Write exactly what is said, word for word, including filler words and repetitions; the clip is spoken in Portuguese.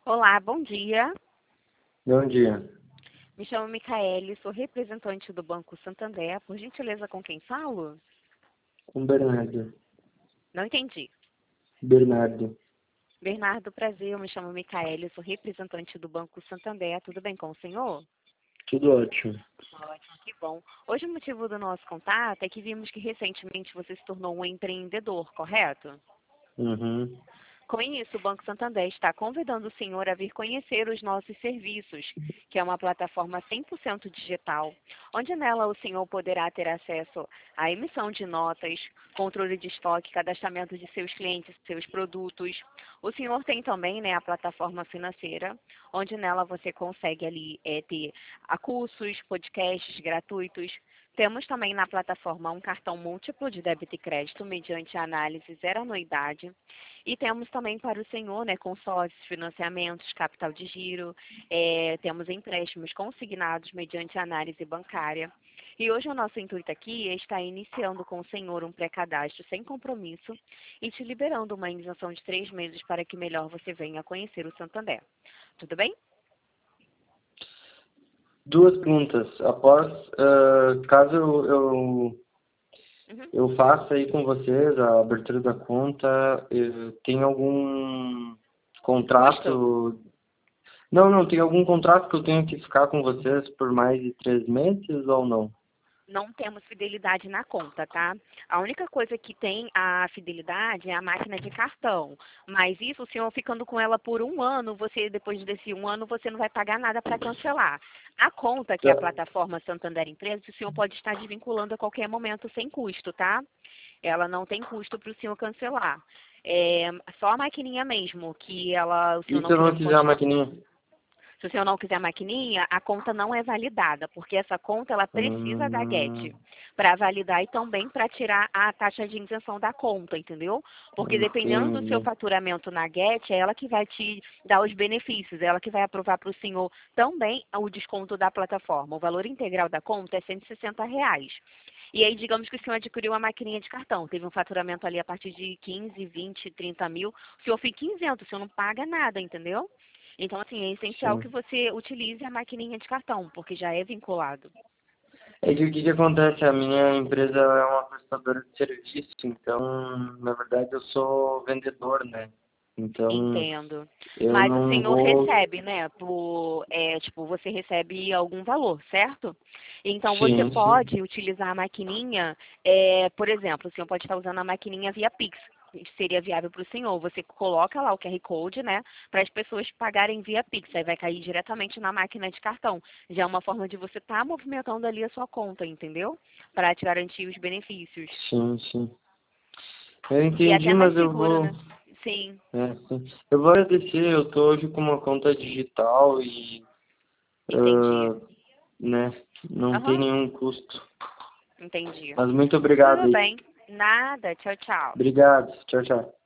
Olá, bom dia. Bom dia. Me chamo Micaele, sou representante do Banco Santander. Por gentileza, com quem falo? Com Bernardo. Não entendi. Bernardo. Bernardo, prazer, eu me chamo Micaele, sou representante do Banco Santander. Tudo bem com o senhor? Tudo ótimo. Ótimo, que bom. Hoje o motivo do nosso contato é que vimos que recentemente você se tornou um empreendedor, correto? Uhum. Com isso, o Banco Santander está convidando o senhor a vir conhecer os nossos serviços, que é uma plataforma cem por cento digital, onde nela o senhor poderá ter acesso à emissão de notas, controle de estoque, cadastramento de seus clientes, seus produtos. O senhor tem também, né, a plataforma financeira, onde nela você consegue ali é, ter a cursos, podcasts gratuitos. Temos também na plataforma um cartão múltiplo de débito e crédito mediante análise zero anuidade. E temos também para o senhor, né, consórcios, financiamentos, capital de giro, é, temos empréstimos consignados mediante análise bancária. E hoje o nosso intuito aqui é estar iniciando com o senhor um pré-cadastro sem compromisso e te liberando uma indenização de três meses para que melhor você venha conhecer o Santander. Tudo bem? Duas perguntas. Após, ah, caso eu, eu, Uhum. eu faça aí com vocês a abertura da conta, eh, tem algum Custo? contrato? Não, não, tem algum contrato que eu tenho que ficar com vocês por mais de três meses ou não? Não temos fidelidade na conta, tá? A única coisa que tem a fidelidade é a máquina de cartão. Mas isso, o senhor ficando com ela por um ano, você, depois desse um ano, você não vai pagar nada para cancelar. A conta, que é a Tá. plataforma Santander Empresas, o senhor pode estar desvinculando a qualquer momento sem custo, tá? Ela não tem custo para o senhor cancelar. É só a maquininha mesmo, que ela, o senhor E não se eu não querendo quiser a continuar. maquininha? Se o senhor não quiser a maquininha, a conta não é validada, porque essa conta ela precisa da Hum, Get para validar e também para tirar a taxa de isenção da conta, entendeu? Porque dependendo do seu entendi. faturamento na Get, é ela que vai te dar os benefícios, é ela que vai aprovar para o senhor também o desconto da plataforma. O valor integral da conta é cento e sessenta reais. E aí, digamos que o senhor adquiriu uma maquininha de cartão, teve um faturamento ali a partir de quinze, vinte, trinta mil, o senhor fica isento, o senhor não paga nada, entendeu? Então, assim, é essencial que Sim. você utilize a maquininha de cartão, porque já é vinculado. É que o que que acontece? A minha empresa é uma prestadora de serviço, então, na verdade, eu sou vendedor, né? Então, Entendo. eu Mas o não senhor vou. recebe, né? Por, é, tipo, você recebe algum valor, certo? Então, você Sim, sim. pode utilizar a maquininha, é, por exemplo, o senhor pode estar usando a maquininha via Pix. Seria viável para o senhor. Você coloca lá o Q R Code, né? Para as pessoas pagarem via Pix. Aí vai cair diretamente na máquina de cartão. Já é uma forma de você estar movimentando ali a sua conta, entendeu? Para te garantir os benefícios. Sim, sim. Eu E é entendi, até mais mas eu seguro, vou. né? Sim, É, sim. Eu vou agradecer, eu tô hoje com uma conta digital e, entendi. ah, né, não tem Aham, nenhum custo. entendi. Mas muito obrigado Tudo aí. bem. Nada. Tchau, tchau. Obrigado. Tchau, tchau.